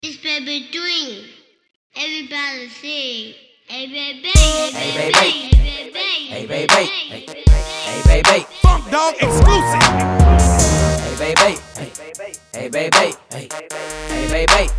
This baby doing. Everybody sing. Hey baby, hey baby, hey baby, Hey baby, hey baby, Funk Dog exclusive. hey baby, hey baby, hey baby,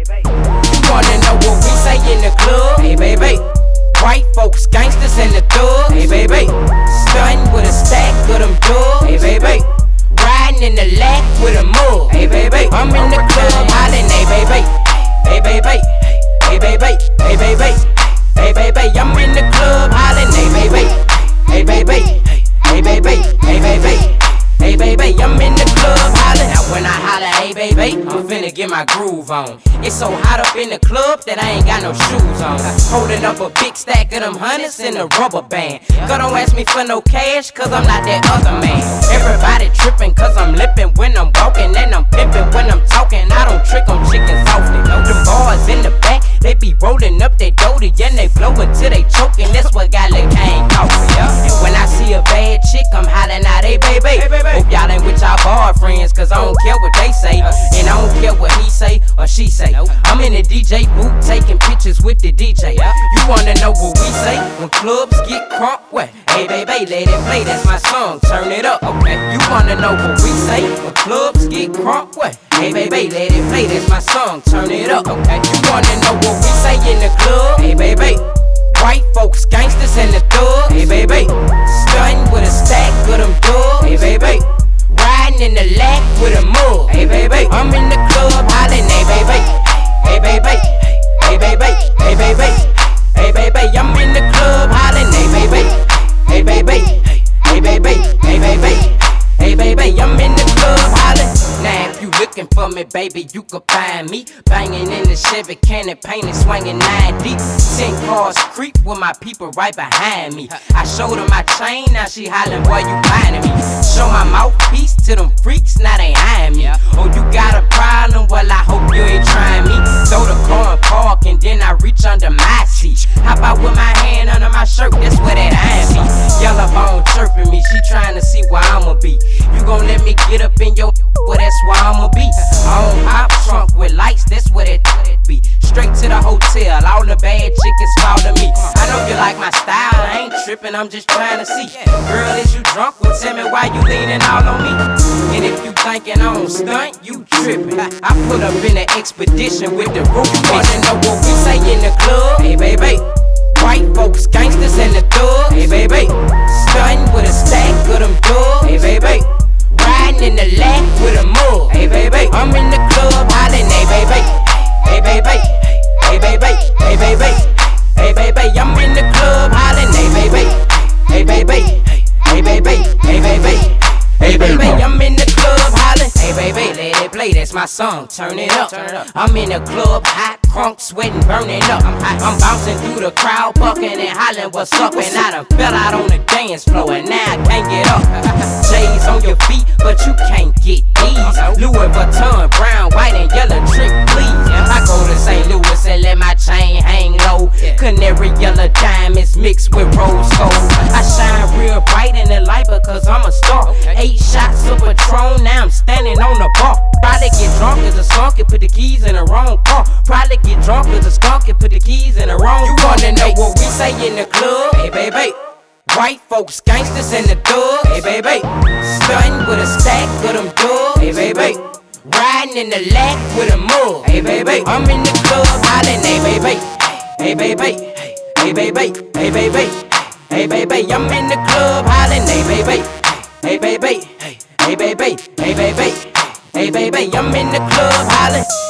you wanna know what we say in the club? Hey baby, white folks, gangsters and the thugs. Hey baby, stunting with a stack of them dubs. Hey baby, riding in the lack with a mug. Hey baby, I'm in the club hollering. Hey baby, hey baby, hey baby, hey baby, hey baby, I'm in the club hollering. Hey baby, hey baby, hey baby, hey baby, hey baby, I'm in the club hollering. Now when I holler, hey baby, I'm finna get my groove on. It's so hot up in the club that I ain't got no shoes on. Holding up a big stack of them hundreds in a rubber band. Girl, don't ask me for no cash, cause I'm not that other man. Everybody tripping cause I'm lippin' when I'm walking, and I'm pimpin' when I'm talking. I don't trick on chickens often. Them boys in the back, they be rolling up their doty, and they blowin' till they choking. That's what got Lil' Kane talking, yeah. And when I see a bad chick, I'm hollering out, hey baby. Hope y'all ain't with y'all boyfriends, cause I don't care what they say, and I don't care what he say or she say. I'm in the DJ booth taking pictures with the DJ. You wanna know what we say when clubs get crunk? What? Hey baby, let it play, that's my song, turn it up. Okay. You wanna know what we say when clubs get crunk? What? Hey baby, let it play, that's my song, turn it up. Okay. You wanna know what we say in the club? Hey baby, white folks, gangsters and the thugs. Hey baby, stunting with a stack of them dubs. Hey baby, riding in the lack with a mug. Hey baby, I'm in the club hollering. Hey baby, hey baby, hey baby, hey baby, hey baby, I'm in the club hollering. Hey baby, hey baby, hey baby, hey baby, hey baby, I'm in the club hollering. Now if you looking for me, baby, you could find me banging in the Chevy Cannon, painted, swinging 9 deep. 10 cars creep with my people right behind me. I showed her my chain, now she hollering, boy, you blinding me. Show my mouthpiece to them freaks, now they eyeing me. Oh, you got a problem? Well, I hope you ain't trying me. Throw the car and park, and then I reach under my seat. Hop out with my hand under my shirt, that's where that iron be. Yellow bone chirping me, she trying to see where I'ma be. You gon' let me get up in your well, that's where I'ma be. On hop trunk with lights, that's where that be. Straight to the hotel, all the bad chickens follow me. I know you like my style, I ain't tripping, I'm just trying to see. Girl, is you drunk? Well, tell me why you leaning all on me. And if you thinking I don't stunt, you tripping. I put up in an expedition with the roof. You wanna know what we say in the club? Hey baby, white folks, gangsters and the thugs. Hey baby, stunting with a stack of them dubs. Hey baby, riding in the lack with a mug. Hey baby, I'm in the club hollering. Hey baby, hey baby, hey baby, hey baby, hey baby, I'm in the club hollering. Hey baby, hey baby, hey baby, hey baby, hey baby, I'm in the club hollering. Hey baby, let it play, that's my song, turn it up. I'm in the club hot, crunk, sweating, burning up. I'm bouncing through the crowd, bucking and hollering, what's up? And I done fell out on the dance floor, and now I can't get up. J's on your feet, but you can't get these. Louis Vuitton, brown, white, and yellow trick, please. I go to St. Louis and let my chain hang low. Canary yellow diamonds mixed with rose gold. I shine real bright in the light because I'm a star. 8 shots of Patron, now I'm standing on the bar. Probably get drunk as a skunk and put the keys in the wrong car. Probably get drunk as a skunk and put the keys in the wrong car. You wanna know what we say in the club? Hey baby, white folks, gangsters and the thugs. Hey baby, stunting with a stack of them dubs. Hey baby, riding in the lack with a mug. Hey baby, I'm in the club hollering. Hey baby, hey baby, hey baby, hey baby, hey baby, I'm in the club hollering. Hey baby, hey baby, hey baby, hey baby, hey baby, I'm in the club hollering.